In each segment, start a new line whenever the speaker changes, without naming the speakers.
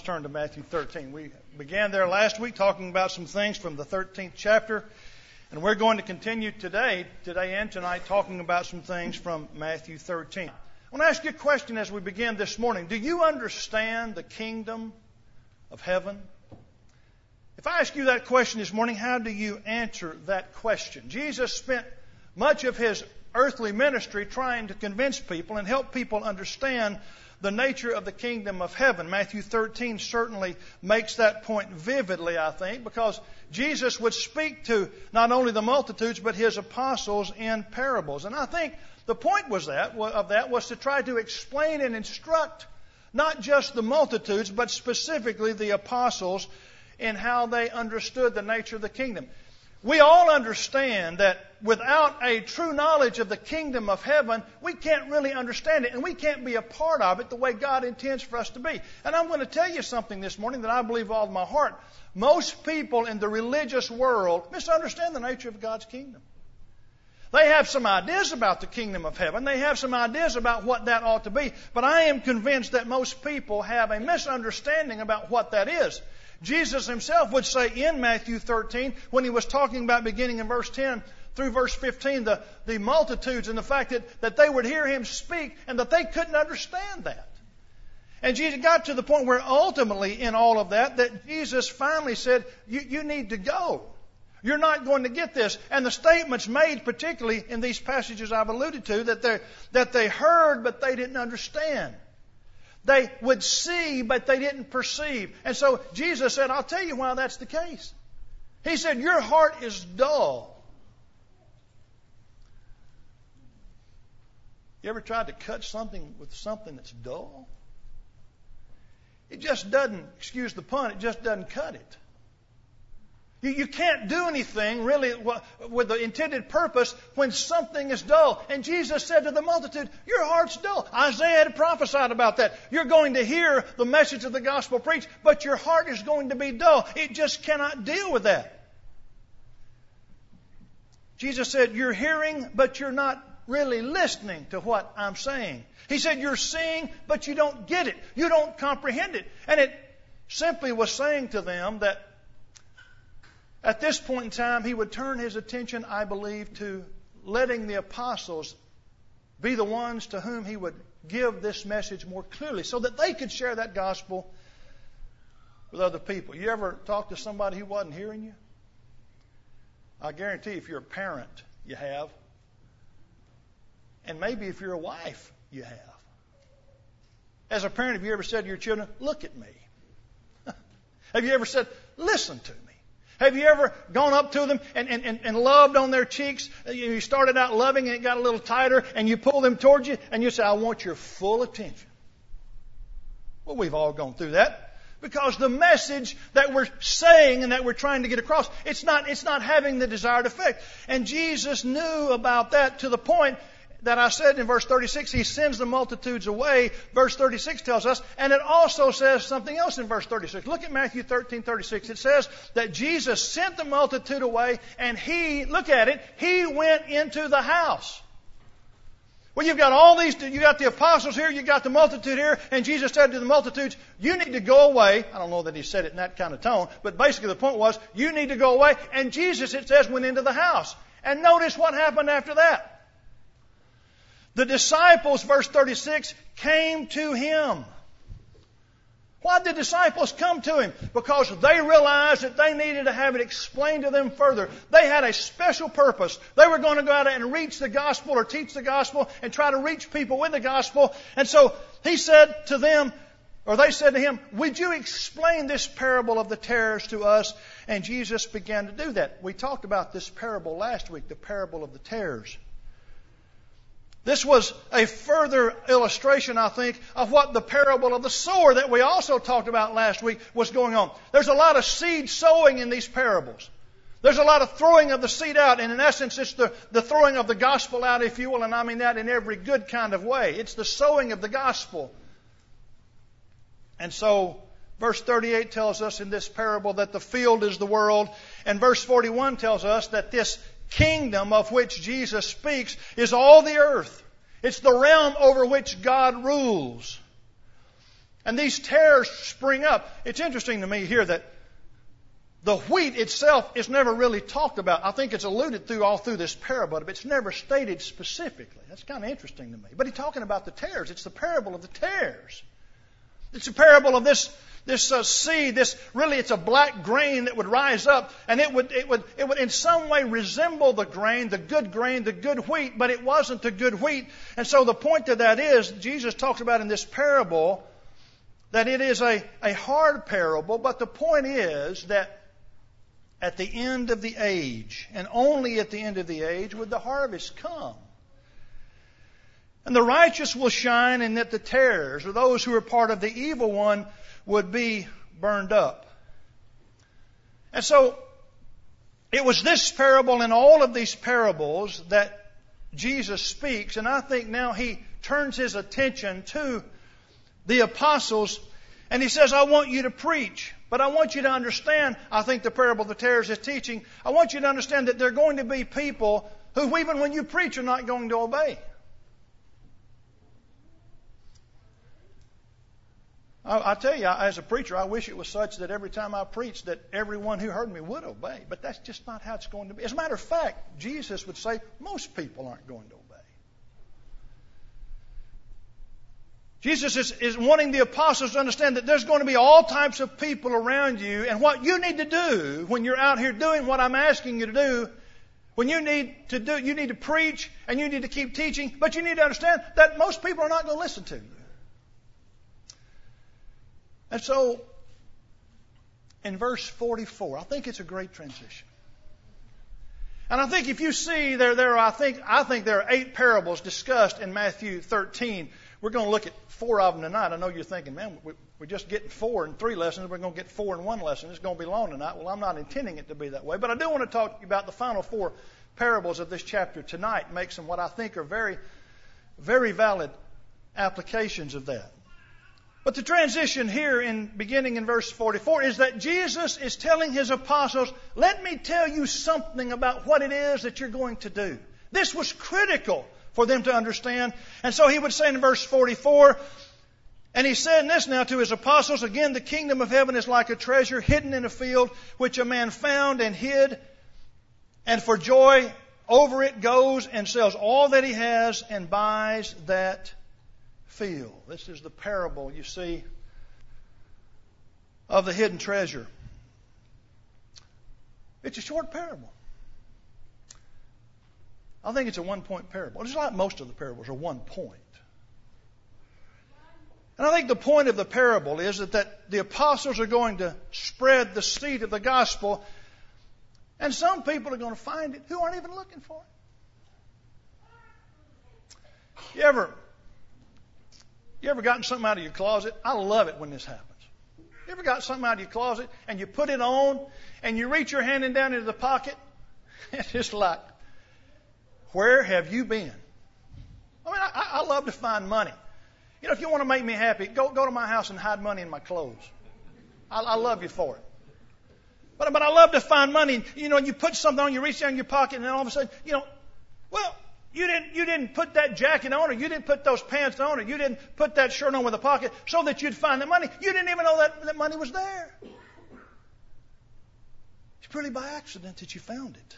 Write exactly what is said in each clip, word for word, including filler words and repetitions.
Turn to Matthew thirteen. We began there last week talking about some things from the thirteenth chapter, and we're going to continue today, today and tonight, talking about some things from Matthew thirteen. I want to ask you a question as we begin this morning. Do you understand the kingdom of heaven? If I ask you that question this morning, how do you answer that question? Jesus spent much of his earthly ministry trying to convince people and help people understand the nature of the kingdom of heaven. Matthew thirteen certainly makes that point vividly, I think, because Jesus would speak to not only the multitudes but his apostles in parables. And I think the point was that of that was to try to explain and instruct not just the multitudes but specifically the apostles in how they understood the nature of the kingdom. We all understand that without a true knowledge of the kingdom of heaven, we can't really understand it, and we can't be a part of it the way God intends for us to be. And I'm going to tell you something this morning that I believe with all of my heart. Most people in the religious world misunderstand the nature of God's kingdom. They have some ideas about the kingdom of heaven. They have some ideas about what that ought to be. But I am convinced that most people have a misunderstanding about what that is. Jesus himself would say in Matthew thirteen, when he was talking about beginning in verse ten through verse fifteen, the, the multitudes and the fact that, that they would hear him speak and that they couldn't understand that. And Jesus got to the point where ultimately in all of that, that Jesus finally said, you, you need to go. You're not going to get this. And the statements made, particularly in these passages I've alluded to, that they that they heard but they didn't understand. They would see, but they didn't perceive. And so Jesus said, I'll tell you why that's the case. He said, your heart is dull. You ever tried to cut something with something that's dull? It just doesn't, excuse the pun, it just doesn't cut it. You, you can't do anything really with the intended purpose when something is dull. And Jesus said to the multitude, your heart's dull. Isaiah had prophesied about that. You're going to hear the message of the gospel preached, but your heart is going to be dull. It just cannot deal with that. Jesus said, you're hearing, but you're not really listening to what I'm saying. He said, you're seeing, but you don't get it. You don't comprehend it. And it simply was saying to them that at this point in time, he would turn his attention, I believe, to letting the apostles be the ones to whom he would give this message more clearly so that they could share that gospel with other people. You ever talk to somebody who wasn't hearing you? I guarantee if you're a parent, you have. And maybe if you're a wife, you have. As a parent, have you ever said to your children, look at me? Have you ever said, listen to me? Have you ever gone up to them and, and, and loved on their cheeks? You started out loving and it got a little tighter and you pull them towards you and you say, I want your full attention. Well, we've all gone through that because the message that we're saying and that we're trying to get across, it's not, it's not having the desired effect. And Jesus knew about that to the point that I said in verse thirty-six, he sends the multitudes away. Verse thirty-six tells us, and it also says something else in verse thirty-six. Look at Matthew thirteen thirty-six. It says that Jesus sent the multitude away and he, look at it, he went into the house. Well, you've got all these, you got the apostles here, you got the multitude here, and Jesus said to the multitudes, you need to go away. I don't know that he said it in that kind of tone, but basically the point was, you need to go away. And Jesus, it says, went into the house. And notice what happened after that. The disciples, verse thirty-six, came to him. Why did the disciples come to him? Because they realized that they needed to have it explained to them further. They had a special purpose. They were going to go out and reach the gospel or teach the gospel and try to reach people with the gospel. And so he said to them, or they said to him, would you explain this parable of the tares to us? And Jesus began to do that. We talked about this parable last week, the parable of the tares. This was a further illustration, I think, of what the parable of the sower that we also talked about last week was going on. There's a lot of seed sowing in these parables. There's a lot of throwing of the seed out, and in essence, it's the, the throwing of the gospel out, if you will, and I mean that in every good kind of way. It's the sowing of the gospel. And so, verse thirty-eight tells us in this parable that the field is the world, and verse forty-one tells us that this kingdom of which Jesus speaks is all the earth. It's the realm over which God rules. And these tares spring up. It's interesting to me here that the wheat itself is never really talked about. I think it's alluded through all through this parable, but it's never stated specifically. That's kind of interesting to me. But he's talking about the tares. It's the parable of the tares. It's a parable of this this uh, seed. This really, it's a black grain that would rise up, and it would it would it would in some way resemble the grain, the good grain, the good wheat, but it wasn't the good wheat. And so the point of that is, Jesus talks about in this parable that it is a a hard parable. But the point is that at the end of the age, and only at the end of the age, would the harvest come. And the righteous will shine, and that the tares, or those who are part of the evil one, would be burned up. And so, it was this parable and all of these parables that Jesus speaks, and I think now He turns His attention to the apostles, and He says, I want you to preach. But I want you to understand, I think the parable of the tares is teaching, I want you to understand that there are going to be people who, even when you preach, are not going to obey. I, I tell you, as a preacher, I wish it was such that every time I preached that everyone who heard me would obey. But that's just not how it's going to be. As a matter of fact, Jesus would say most people aren't going to obey. Jesus is, is wanting the apostles to understand that there's going to be all types of people around you, and what you need to do when you're out here doing what I'm asking you to do, when you need to do, you need to preach and you need to keep teaching, but you need to understand that most people are not going to listen to you. And so, in verse forty-four, I think it's a great transition. And I think if you see there, there are, I think, I think there are eight parables discussed in Matthew thirteen. We're going to look at four of them tonight. I know you're thinking, man, we're just getting four in three lessons. We're going to get four in one lesson. It's going to be long tonight. Well, I'm not intending it to be that way. But I do want to talk to you about the final four parables of this chapter tonight and make some what I think are very, very valid applications of that. But the transition here, in beginning in verse forty-four, is that Jesus is telling His apostles, let me tell you something about what it is that you're going to do. This was critical for them to understand. And so He would say in verse forty-four, and He said this now to His apostles, again, the kingdom of heaven is like a treasure hidden in a field, which a man found and hid, and for joy over it goes and sells all that he has and buys that field. This is the parable, you see, of the hidden treasure. It's a short parable. I think it's a one-point parable. Just like most of the parables are one point. And I think the point of the parable is that, that the apostles are going to spread the seed of the gospel, and some people are going to find it who aren't even looking for it. You ever, you ever gotten something out of your closet? I love it when this happens. You ever got something out of your closet and you put it on and you reach your hand in down into the pocket? It's just like, where have you been? I mean, I, I love to find money. You know, if you want to make me happy, go go to my house and hide money in my clothes. I, I love you for it. But but I love to find money. You know, you put something on, you reach down in your pocket, and then all of a sudden, you know, well, you didn't you didn't put that jacket on, or you didn't put those pants on, or you didn't put that shirt on with a pocket so that you'd find the money. You didn't even know that that money was there. It's purely by accident that you found it.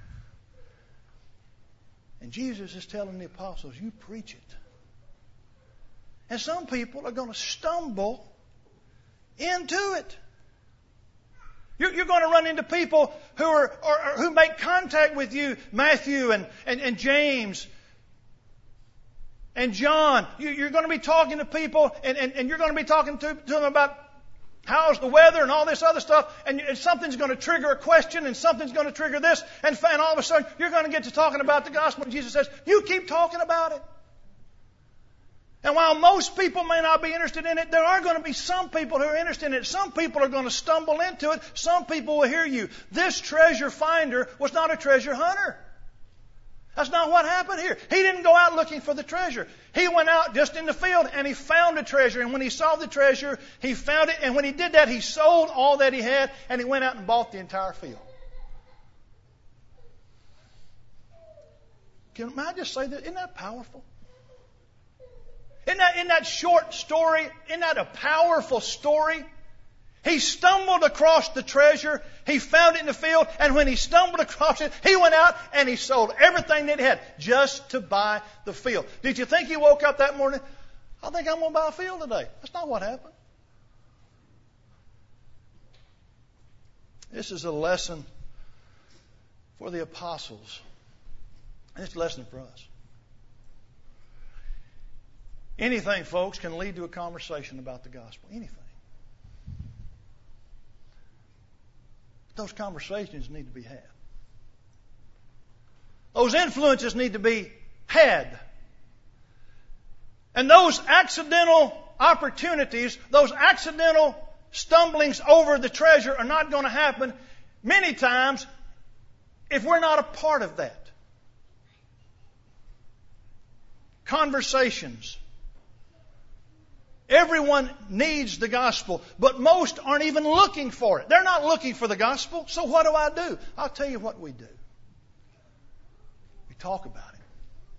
And Jesus is telling the apostles, you preach it. And some people are going to stumble into it. You're, you're going to run into people who are, are who make contact with you, Matthew and, and, and James and John. You, you're going to be talking to people, and, and, and you're going to be talking to, to them about how's the weather and all this other stuff, and, and something's going to trigger a question, and something's going to trigger this, and, and all of a sudden you're going to get to talking about the gospel, and Jesus says, you keep talking about it. And while most people may not be interested in it, there are going to be some people who are interested in it. Some people are going to stumble into it. Some people will hear you. This treasure finder was not a treasure hunter. That's not what happened here. He didn't go out looking for the treasure. He went out just in the field and he found a treasure. And when he saw the treasure, he found it. And when he did that, he sold all that he had and he went out and bought the entire field. Can I just say that? Isn't that powerful? Isn't that, isn't that short story, isn't that a powerful story? He stumbled across the treasure. He found it in the field. And when he stumbled across it, he went out and he sold everything that he had just to buy the field. Did you think he woke up that morning? I think I'm going to buy a field today. That's not what happened. This is a lesson for the apostles. And it's a lesson for us. Anything, folks, can lead to a conversation about the gospel. Anything. Those conversations need to be had. Those influences need to be had. And those accidental opportunities, those accidental stumblings over the treasure are not going to happen many times if we're not a part of that. Conversations. Everyone needs the gospel, but most aren't even looking for it. They're not looking for the gospel, so what do I do? I'll tell you what we do. We talk about it.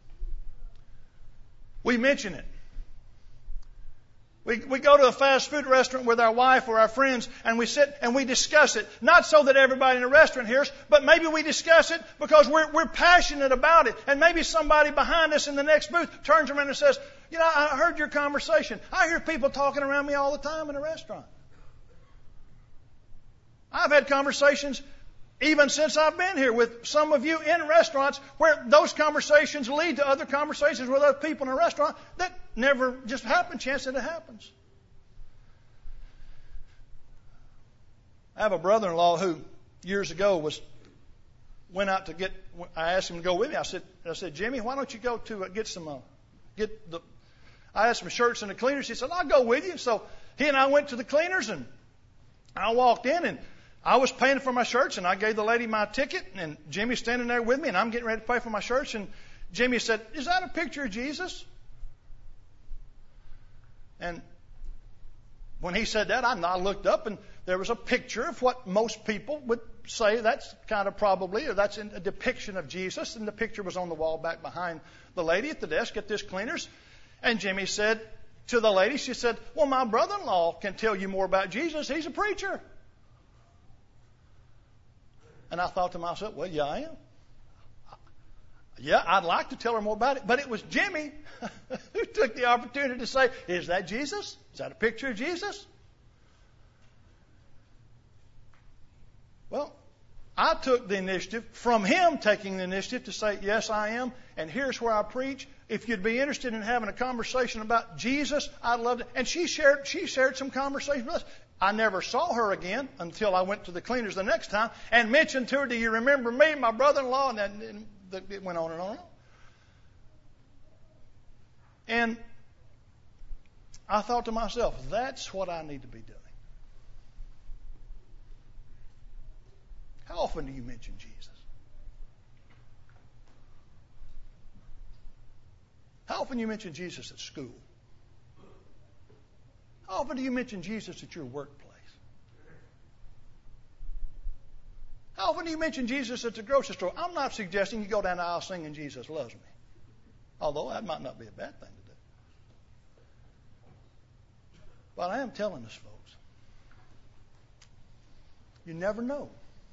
We mention it. We, we go to a fast food restaurant with our wife or our friends, and we sit and we discuss it. Not so that everybody in the restaurant hears, but maybe we discuss it because we're, we're passionate about it. And maybe somebody behind us in the next booth turns around and says, you know, I heard your conversation. I hear people talking around me all the time in a restaurant. I've had conversations even since I've been here with some of you in restaurants where those conversations lead to other conversations with other people in a restaurant that never just happen, chance that it happens. I have a brother-in-law who years ago was went out to get, I asked him to go with me. I said, I said, Jimmy, why don't you go to uh, get some, uh, get the, I had some shirts in the cleaners. He said, I'll go with you. So he and I went to the cleaners, and I walked in, and I was paying for my shirts, and I gave the lady my ticket, and Jimmy's standing there with me, and I'm getting ready to pay for my shirts, and Jimmy said, is that a picture of Jesus? And when he said that, I, I looked up, and there was a picture of what most people would say that's kind of probably, or that's a depiction of Jesus, and the picture was on the wall back behind the lady at the desk at this cleaners. And Jimmy said to the lady, she said, well, my brother-in-law can tell you more about Jesus. He's a preacher. And I thought to myself, well, yeah, I am. Yeah, I'd like to tell her more about it. But it was Jimmy who took the opportunity to say, is that Jesus? Is that a picture of Jesus? Well, I took the initiative from him taking the initiative to say, yes, I am. And here's where I preach. If you'd be interested in having a conversation about Jesus, I'd love to. And she shared, she shared some conversation with us. I never saw her again until I went to the cleaners the next time and mentioned to her, do you remember me, my brother-in-law? And, then, and it went on and on and on. And I thought to myself, that's what I need to be doing. How often do you mention Jesus? How often do you mention Jesus at school? How often do you mention Jesus at your workplace? How often do you mention Jesus at the grocery store? I'm not suggesting you go down the aisle singing Jesus loves me. Although that might not be a bad thing to do. But I am telling us, folks, you never know.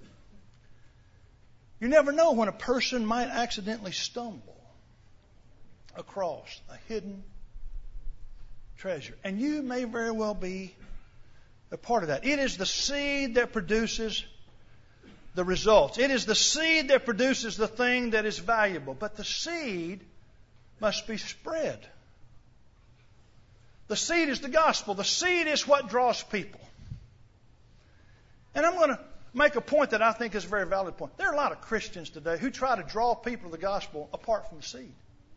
You never know when a person might accidentally stumble across a hidden treasure. And you may very well be a part of that. It is the seed that produces the results. It is the seed that produces the thing that is valuable. But the seed must be spread. The seed is the gospel. The seed is what draws people. And I'm going to make a point that I think is a very valid point. There are a lot of Christians today who try to draw people to the gospel apart from the seed.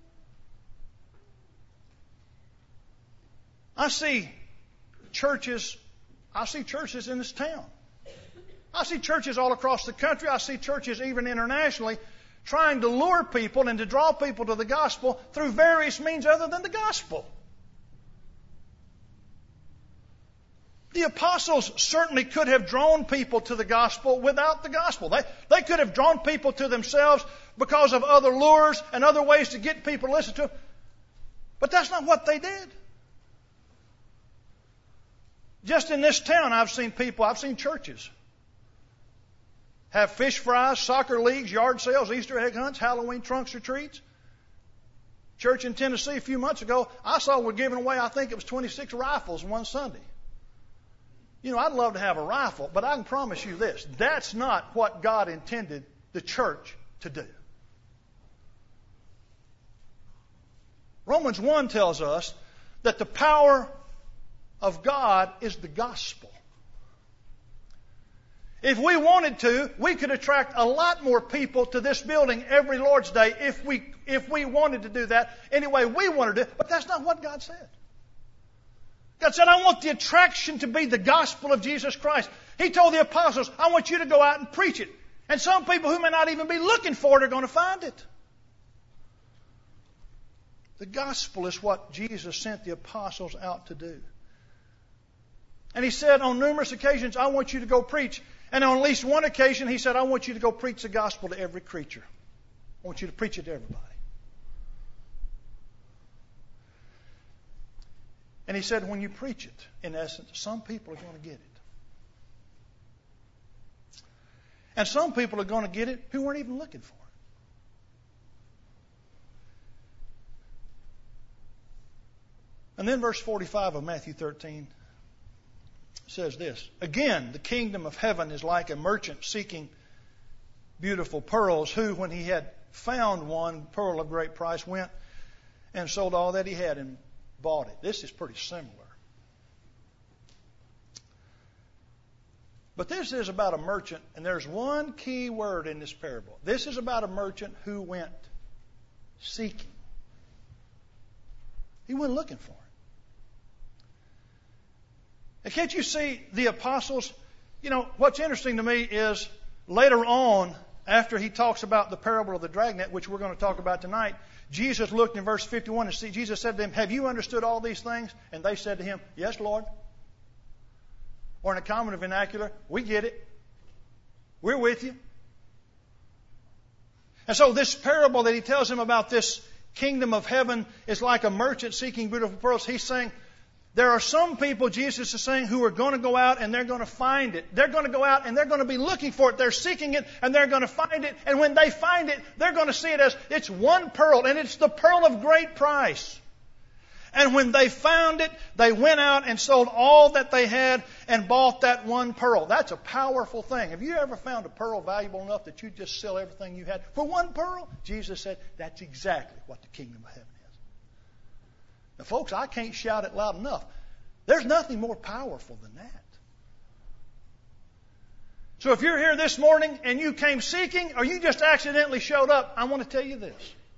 I see churches, I see churches in this town. I see churches all across the country. I see churches even internationally trying to lure people and to draw people to the gospel through various means other than the gospel. The apostles certainly could have drawn people to the gospel without the gospel. They, they could have drawn people to themselves because of other lures and other ways to get people to listen to them. But that's not what they did. Just in this town, I've seen people, I've seen churches have fish fries, soccer leagues, yard sales, Easter egg hunts, Halloween trunks or treats. Church in Tennessee a few months ago, I saw we're giving away, I think it was twenty-six rifles one Sunday. You know, I'd love to have a rifle, but I can promise you this. That's not what God intended the church to do. Romans one tells us that the power of God is the gospel. If we wanted to, we could attract a lot more people to this building every Lord's Day if we if we wanted to do that any way we wanted to. But that's not what God said. God said, I want the attraction to be the gospel of Jesus Christ. He told the apostles, I want you to go out and preach it. And some people who may not even be looking for it are going to find it. The gospel is what Jesus sent the apostles out to do. And He said on numerous occasions, I want you to go preach. And on at least one occasion, He said, I want you to go preach the gospel to every creature. I want you to preach it to everybody. And He said, when you preach it, in essence, some people are going to get it. And some people are going to get it who weren't even looking for it. And then verse forty-five of Matthew thirteen says this. Again, the kingdom of heaven is like a merchant seeking beautiful pearls, who, when he had found one pearl of great price, went and sold all that he had and bought it. This is pretty similar. But this is about a merchant, and there's one key word in this parable. This is about a merchant who went seeking. He went looking for it. And can't you see the apostles? You know, what's interesting to me is later on, after He talks about the parable of the dragnet, which we're going to talk about tonight, Jesus looked in verse fifty-one and see, Jesus said to them, have you understood all these things? And they said to Him, yes, Lord. Or in a common vernacular, we get it. We're with you. And so this parable that He tells him about this kingdom of heaven is like a merchant seeking beautiful pearls. He's saying, there are some people, Jesus is saying, who are going to go out and they're going to find it. They're going to go out and they're going to be looking for it. They're seeking it and they're going to find it. And when they find it, they're going to see it as it's one pearl, and it's the pearl of great price. And when they found it, they went out and sold all that they had and bought that one pearl. That's a powerful thing. Have you ever found a pearl valuable enough that you just sell everything you had for one pearl? Jesus said that's exactly what the kingdom of heaven is. Now, folks, I can't shout it loud enough. There's nothing more powerful than that. So if you're here this morning and you came seeking, or you just accidentally showed up, I want to tell you this.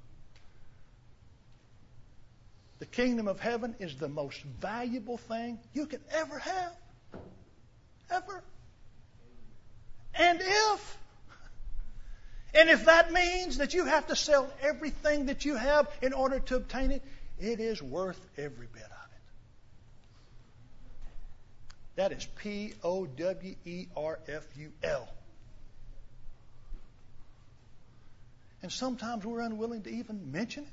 The kingdom of heaven is the most valuable thing you could ever have. Ever. And if, and if that means that you have to sell everything that you have in order to obtain it, it is worth every bit of it. That is P O W E R F U L. And sometimes we're unwilling to even mention it,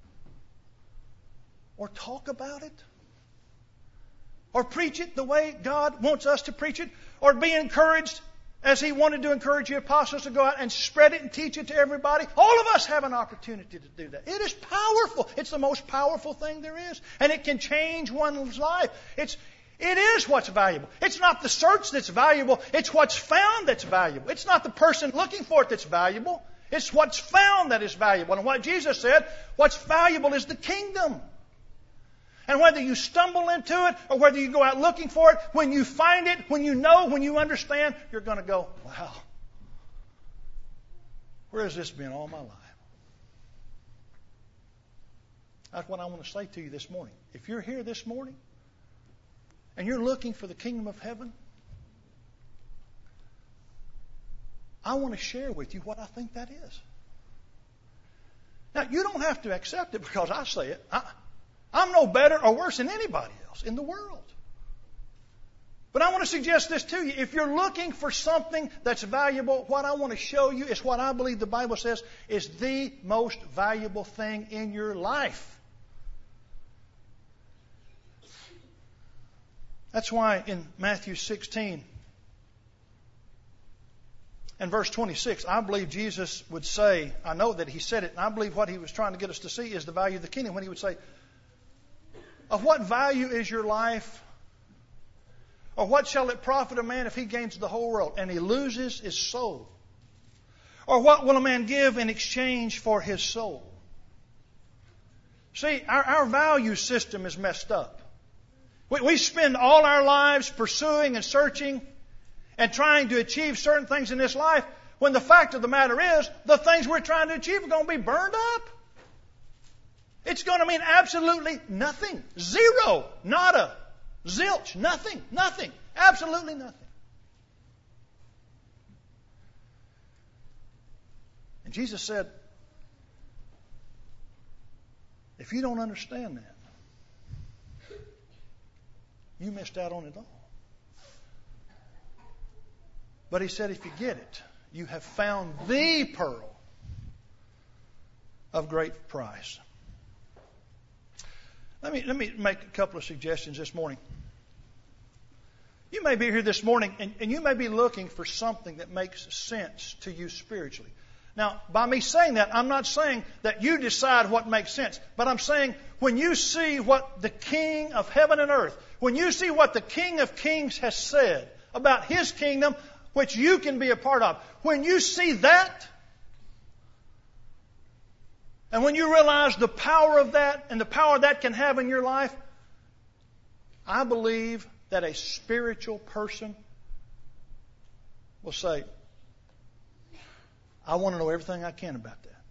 or talk about it, or preach it the way God wants us to preach it, or be encouraged as He wanted to encourage the apostles to go out and spread it and teach it to everybody. All of us have an opportunity to do that. It is powerful. It's the most powerful thing there is. And it can change one's life. It's, it is what's valuable. It's not the search that's valuable. It's what's found that's valuable. It's not the person looking for it that's valuable. It's what's found that is valuable. And what Jesus said, what's valuable is the kingdom. And whether you stumble into it or whether you go out looking for it, when you find it, when you know, when you understand, you're going to go, wow, where has this been all my life? That's what I want to say to you this morning. If you're here this morning and you're looking for the kingdom of heaven, I want to share with you what I think that is. Now, you don't have to accept it because I say it. I, I'm no better or worse than anybody else in the world. But I want to suggest this to you. If you're looking for something that's valuable, what I want to show you is what I believe the Bible says is the most valuable thing in your life. That's why in Matthew sixteen and verse twenty-six, I believe Jesus would say, I know that he said it, and I believe what he was trying to get us to see is the value of the kingdom, when he would say, of what value is your life? Or what shall it profit a man if he gains the whole world and he loses his soul? Or what will a man give in exchange for his soul? See, our, our value system is messed up. We, we spend all our lives pursuing and searching and trying to achieve certain things in this life, when the fact of the matter is, the things we're trying to achieve are going to be burned up. It's going to mean absolutely nothing. Zero. Nada. Zilch. Nothing. Nothing. Absolutely nothing. And Jesus said, if you don't understand that, you missed out on it all. But he said, if you get it, you have found the pearl of great price. Let me, let me make a couple of suggestions this morning. You may be here this morning and, and you may be looking for something that makes sense to you spiritually. Now, by me saying that, I'm not saying that you decide what makes sense, but I'm saying when you see what the King of heaven and earth, when you see what the King of Kings has said about His kingdom, which you can be a part of, when you see that, and when you realize the power of that and the power that can have in your life, I believe that a spiritual person will say, I want to know everything I can about that.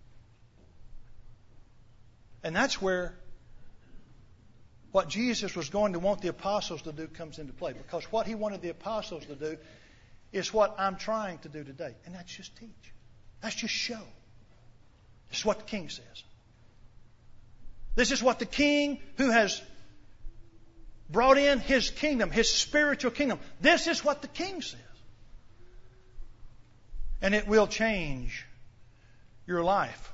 And that's where what Jesus was going to want the apostles to do comes into play. Because what He wanted the apostles to do is what I'm trying to do today. And that's just teach. That's just show. This is what the King says. This is what the King who has brought in His kingdom, His spiritual kingdom. This is what the King says. And it will change your life.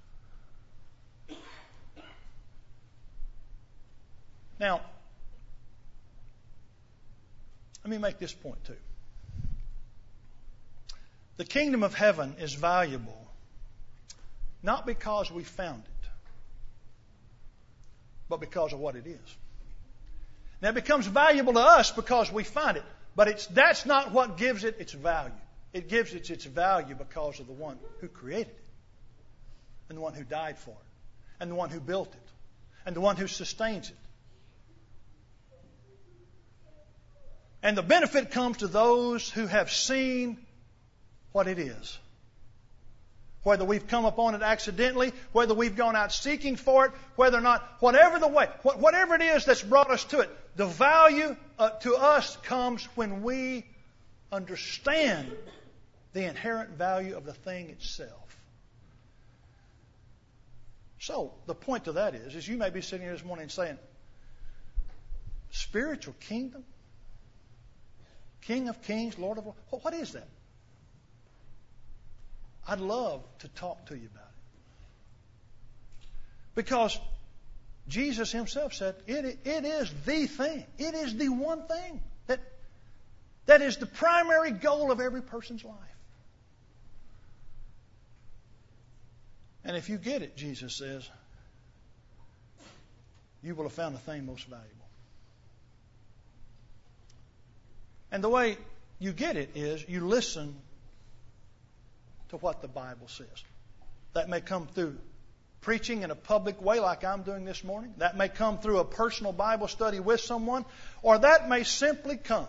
Now, let me make this point too. The kingdom of heaven is valuable not because we found it, but because of what it is. Now, it becomes valuable to us because we find it, but it's that's not what gives it its value. It gives it its value because of the one who created it, and the one who died for it, and the one who built it, and the one who sustains it. And the benefit comes to those who have seen what it is. Whether we've come upon it accidentally, whether we've gone out seeking for it, whether or not, whatever the way, whatever it is that's brought us to it, the value uh, to us comes when we understand the inherent value of the thing itself. So, the point to that is, is you may be sitting here this morning saying, spiritual kingdom? King of kings, Lord of lords? What is that? I'd love to talk to you about it. Because Jesus Himself said, it, it is the thing. It is the one thing that, that is the primary goal of every person's life. And if you get it, Jesus says, you will have found the thing most valuable. And the way you get it is you listen to what the Bible says. That may come through preaching in a public way like I'm doing this morning. That may come through a personal Bible study with someone. Or that may simply come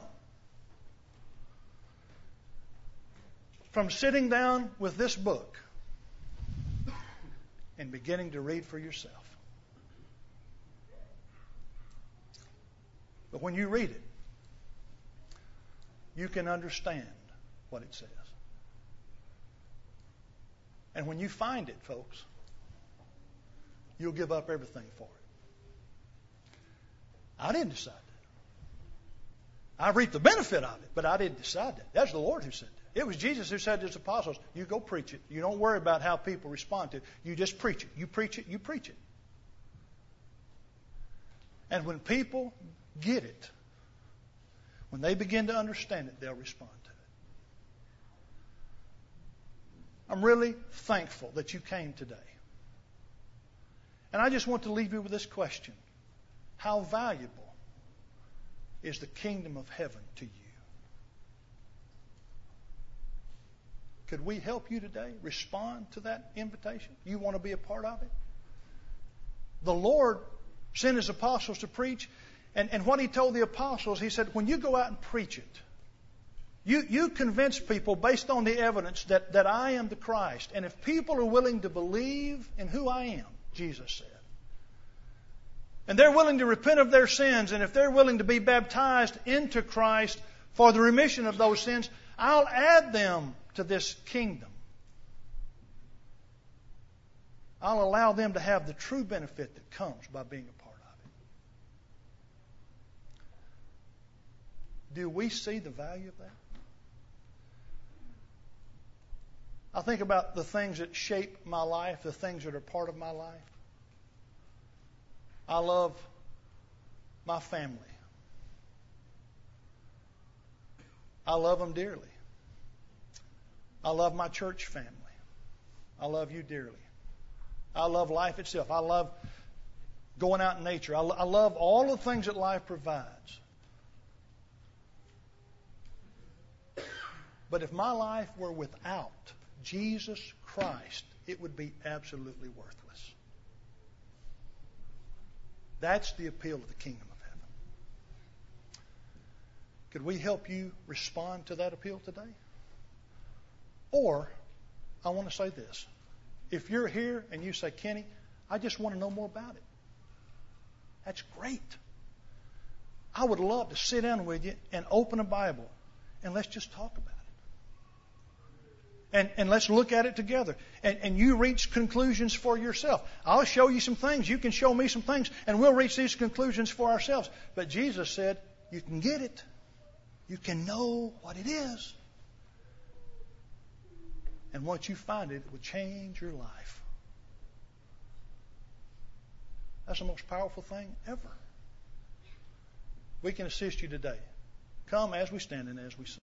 from sitting down with this book and beginning to read for yourself. But when you read it, you can understand what it says. And when you find it, folks, you'll give up everything for it. I didn't decide that. I reaped the benefit of it, but I didn't decide that. That's the Lord who said that. It was Jesus who said to His apostles, you go preach it. You don't worry about how people respond to it. You just preach it. You preach it. You preach it. And when people get it, When they begin to understand it, they'll respond to it. I'm really thankful that you came today. And I just want to leave you with this question. How valuable is the kingdom of heaven to you? Could we help you today respond to that invitation? You want to be a part of it? The Lord sent His apostles to preach, and, and what He told the apostles, He said, when you go out and preach it, you, you convince people based on the evidence that, that I am the Christ. And if people are willing to believe in who I am, Jesus said, and they're willing to repent of their sins, and if they're willing to be baptized into Christ for the remission of those sins, I'll add them to this kingdom. I'll allow them to have the true benefit that comes by being a part of it. Do we see the value of that? I think about the things that shape my life, the things that are part of my life. I love my family. I love them dearly. I love my church family. I love you dearly. I love life itself. I love going out in nature. I, lo- I love all the things that life provides. But if my life were without Jesus Christ, it would be absolutely worthless. That's the appeal of the kingdom of heaven. Could we help you respond to that appeal today? Or, I want to say this. If you're here and you say, Kenny, I just want to know more about it. That's great. I would love to sit down with you and open a Bible and let's just talk about it. And, and let's look at it together. And, and you reach conclusions for yourself. I'll show you some things. You can show me some things. And we'll reach these conclusions for ourselves. But Jesus said, you can get it. You can know what it is. And once you find it, it will change your life. That's the most powerful thing ever. We can assist you today. Come as we stand and as we sing.